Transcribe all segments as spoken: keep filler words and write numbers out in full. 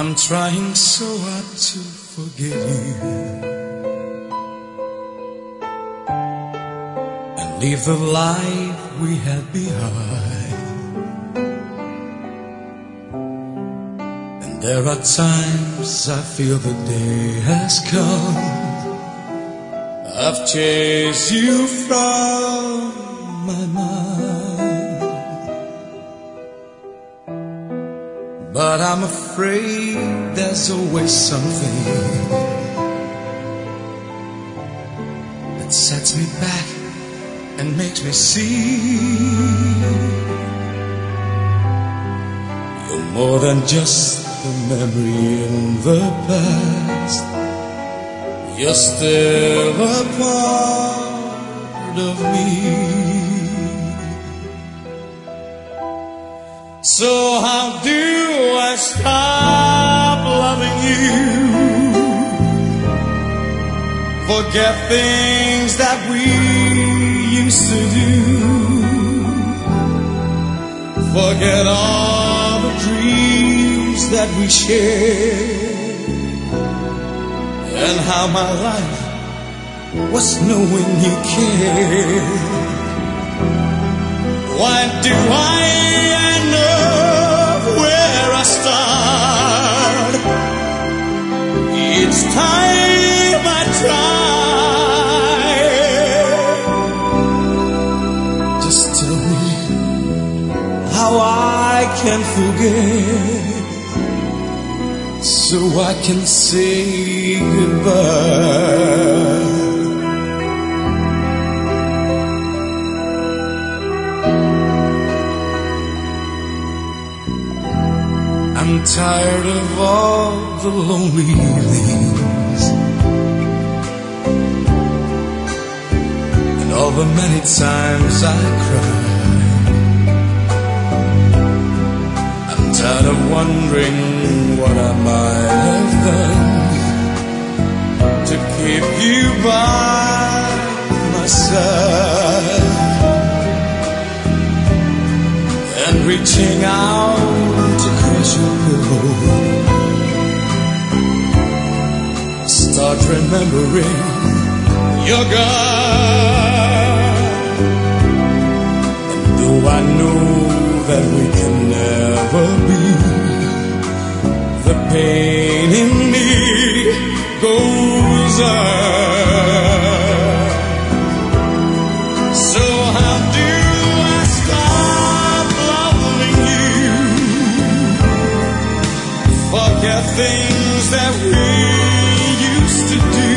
I'm trying so hard to forget you and leave the life we had behind. And there are times I feel the day has come. I've chased you from my mind, but I'm afraid there's always something that sets me back and makes me see you're more than just a memory in the past. You're still a part of me. So how do I stop loving you? Forget things that we used to do. Forget all the dreams that we shared, and how my life was knowing you cared. Why do I know where I start? Each time I try. Just tell me how I can forget, so I can say goodbye. I'm tired of all the lonely evenings and all the many times I cried. I'm tired of wondering what I might have done to keep you by my side, and reaching out to caress your pillow, start remembering you're gone. And though I know that we can never be, the pain in me goes on. So how do I stop loving you? Forget things that we used to do.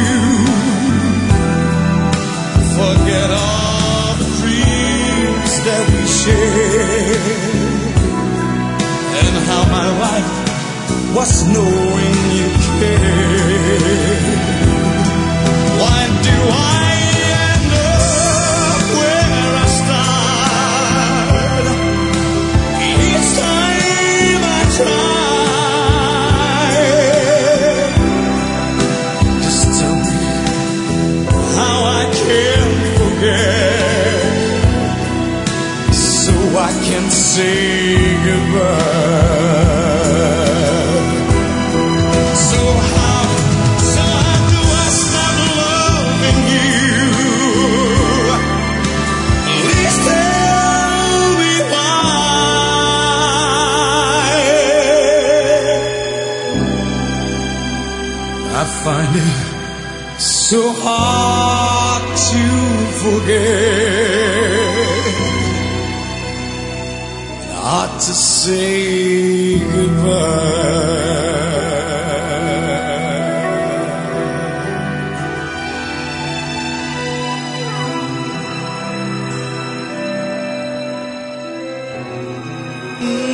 Forget all the dreams that we shared, and how my life was knowing you cared. Why do I end up where I start? Each time I try. Just tell me how I can forget, so I can say goodbye. I find it so hard to forget, and hard to say goodbye. Mm.